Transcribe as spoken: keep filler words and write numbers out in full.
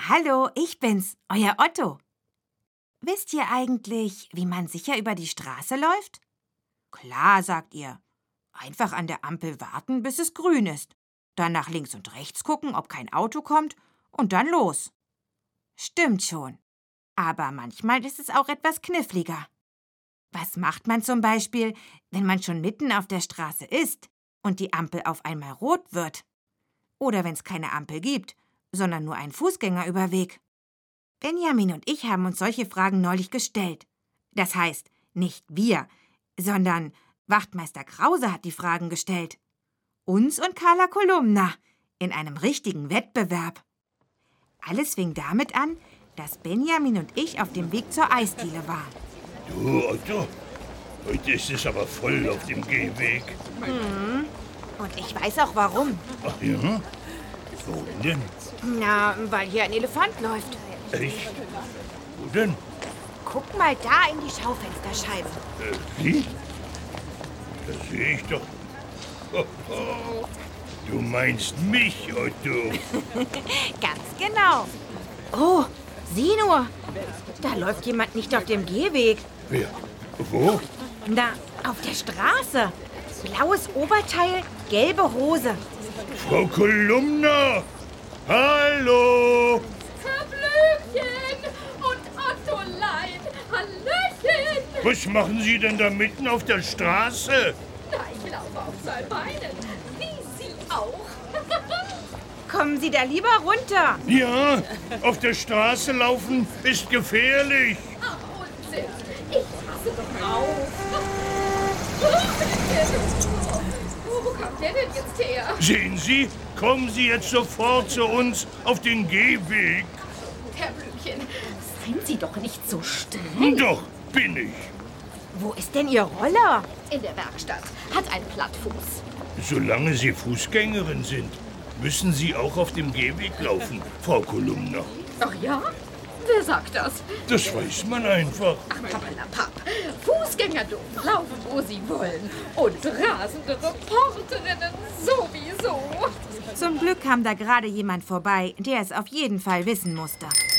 Hallo, ich bin's, euer Otto. Wisst ihr eigentlich, wie man sicher über die Straße läuft? Klar, sagt ihr. Einfach an der Ampel warten, bis es grün ist. Dann nach links und rechts gucken, ob kein Auto kommt und dann los. Stimmt schon. Aber manchmal ist es auch etwas kniffliger. Was macht man zum Beispiel, wenn man schon mitten auf der Straße ist und die Ampel auf einmal rot wird? Oder wenn es keine Ampel gibt, sondern nur einen Fußgängerüberweg? Benjamin und ich haben uns solche Fragen neulich gestellt. Das heißt, nicht wir, sondern Wachtmeister Krause hat die Fragen gestellt. Uns und Carla Kolumna in einem richtigen Wettbewerb. Alles fing damit an, dass Benjamin und ich auf dem Weg zur Eisdiele waren. Du, Otto, heute ist es aber voll auf dem Gehweg. Mhm. Und ich weiß auch warum. Ach ja? Warum denn? Na, weil hier ein Elefant läuft. Echt? Wo denn? Guck mal da in die Schaufensterscheibe. Äh, wie? Das sehe ich doch. Oh, oh. Du meinst mich, Otto. Ganz genau. Oh, sieh nur. Da läuft jemand nicht auf dem Gehweg. Wer? Wo? Na, auf der Straße. Blaues Oberteil, gelbe Hose. Frau Kolumna! Hallo! Herr Blümchen und Ottolein, Hallöchen! Was machen Sie denn da mitten auf der Straße? Na, ich laufe auf zwei Beinen, wie Sie auch. Kommen Sie da lieber runter. Ja, auf der Straße laufen ist gefährlich. Ach, Unsinn, ich passe doch auf. Wo kommt der denn jetzt her? Sehen Sie, kommen Sie jetzt sofort zu uns auf den Gehweg. Herr Blümchen, sind Sie doch nicht so streng. Doch, bin ich. Wo ist denn Ihr Roller? In der Werkstatt hat ein Plattfuß. Solange Sie Fußgängerin sind, müssen Sie auch auf dem Gehweg laufen, Frau Kolumna. Ach ja? Wer sagt das? Das weiß man einfach. Ach, Pappalapapp. Fußgänger dürfen laufen, wo sie wollen. Und rasende Reporterinnen sowieso. Zum Glück kam da gerade jemand vorbei, der es auf jeden Fall wissen musste.